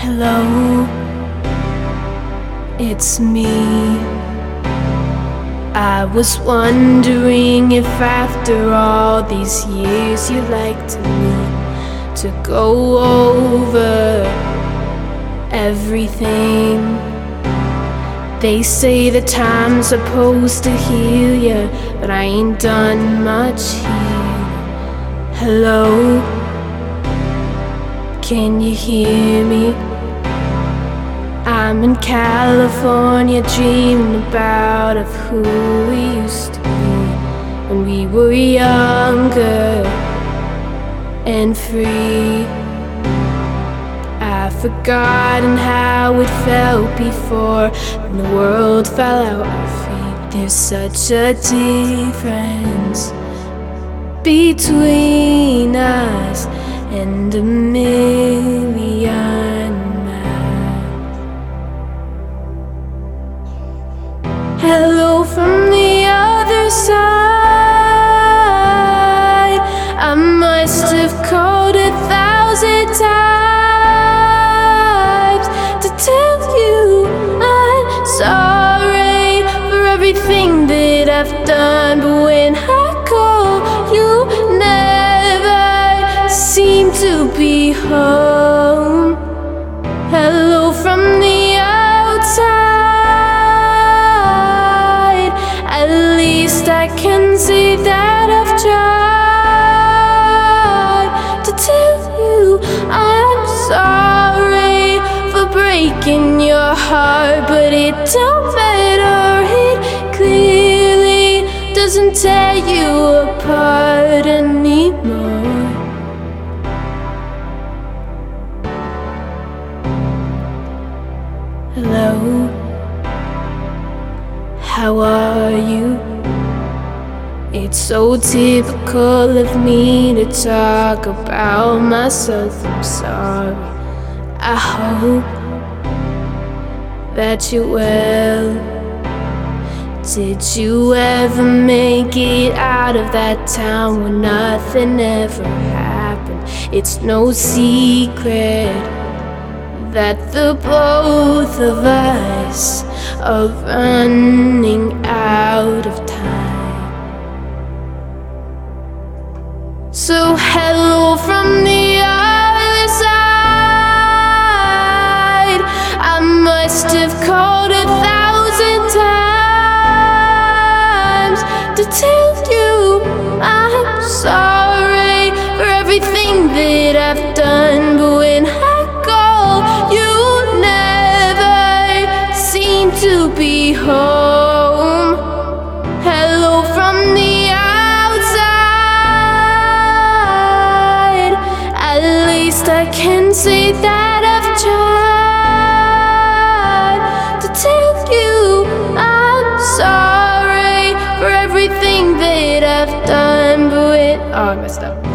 Hello, it's me. I was wondering if after all these years you'd like to go over everything. They say the time's supposed to heal ya, but I ain't done much healing. Hello, can you hear me? I'm in California dreaming about of who we used to be when we were younger and free. I've forgotten how it felt before when the world fell out our feet. There's such a difference between us and a million miles. Hello from the other side. I must have called 1,000 times to tell you I'm sorry for everything that I've done, but when I call, you never seem to be home. Hello from the outside. At least I can say that I've tried to tell you I'm sorry for breaking your heart, but it don't matter. It clearly doesn't tear you apart anymore. Hello, how are you? It's so typical of me to talk about myself. I'm sorry. I hope that you're well. Did you ever make it out of that town where nothing ever happened? It's no secret that the both of us are running out of time. So hello from the other side. I must have called 1,000 times to tell you I'm sorry for everything that I've done, but when I call, you never seem to be home. Hello from the outside. At least I can say that I've tried to tell you I'm sorry for everything that I've done, but I messed up.